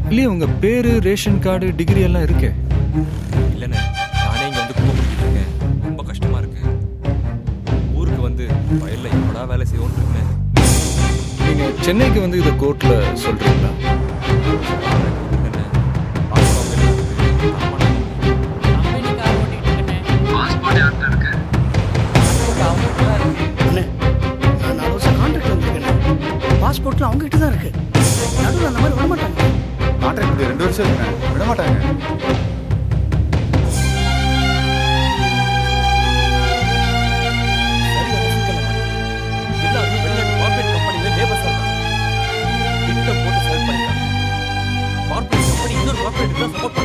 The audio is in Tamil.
இல்லையே உங்க பேரு, ரேஷன் கார்டு, டிகிரி எல்லாம் இருக்கே. இல்லைண்ணே, நானே இங்கே வந்து குப்பை பிடிக்கிட்டு இருக்கேன். ரொம்ப கஷ்டமா இருக்கு. ஊருக்கு வந்து வயல்ல எப்படா வேலை செய்வோன்னு இருக்கேன். நீங்க சென்னைக்கு வந்து இதை கோர்ட்ல சொல்றீங்களா? பாஸ்போர்ட்ல அவங்க கிட்ட தான் இருக்கு. நடுவில் அந்த மாதிரி விட மாட்டாங்க. கான்ட்ராக்ட் 2 வருஷம் இருக்குண்ணே, விட மாட்டாங்க. எல்லாருமே வெளிநாட்டு கார்பரேட் கம்பெனில லேபர்ஸா இருக்காங்க. திட்டம் போட்டு செலக்ட் பண்ணிட்டாங்க. கார்பரேட் கம்பெனி இன்னொரு கார்பரேட்டுக்கு தான் சப்போர்ட்